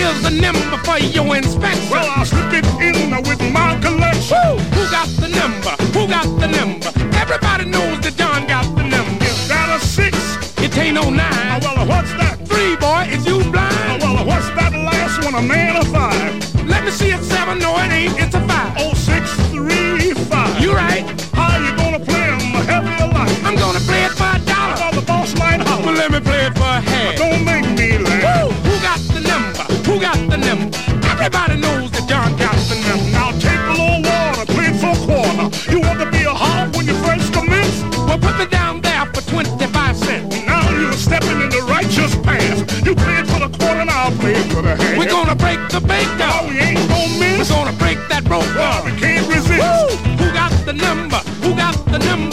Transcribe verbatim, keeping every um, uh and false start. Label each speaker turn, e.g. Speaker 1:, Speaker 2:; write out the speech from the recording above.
Speaker 1: Here's the number for your inspection.
Speaker 2: Well, I'll slip it in with my collection.
Speaker 1: Woo! Who got the number? Who got the number? Everybody knows that John got the number.
Speaker 2: Is that a six?
Speaker 1: It ain't no nine.
Speaker 2: Oh, well, what's that?
Speaker 1: Three, boy, is you blind?
Speaker 2: Oh, well, what's that last one, a man or five?
Speaker 1: Let me see it seven, no it ain't, it's a five.
Speaker 2: Oh, six, three, five.
Speaker 1: You right.
Speaker 2: How you gonna play them heavy or light?
Speaker 1: I'm gonna play it for a dollar.
Speaker 2: Well, the boss might holler.
Speaker 1: Well, let me play it for a half.
Speaker 2: Don't make me laugh.
Speaker 1: Woo! Who got the number? Who got the number? Everybody knows that John got the number.
Speaker 2: Now take a little water, play it for a quarter. You want to be a hog when you first commence?
Speaker 1: Well, put me down there for twenty-five cents.
Speaker 2: Now you're stepping in the righteous path. You play it for the quarter and I'll play it for the half.
Speaker 1: We're gonna break the bank
Speaker 2: No,
Speaker 1: down.
Speaker 2: we ain't gonna miss.
Speaker 1: We're gonna break that rope.
Speaker 2: Well, we can't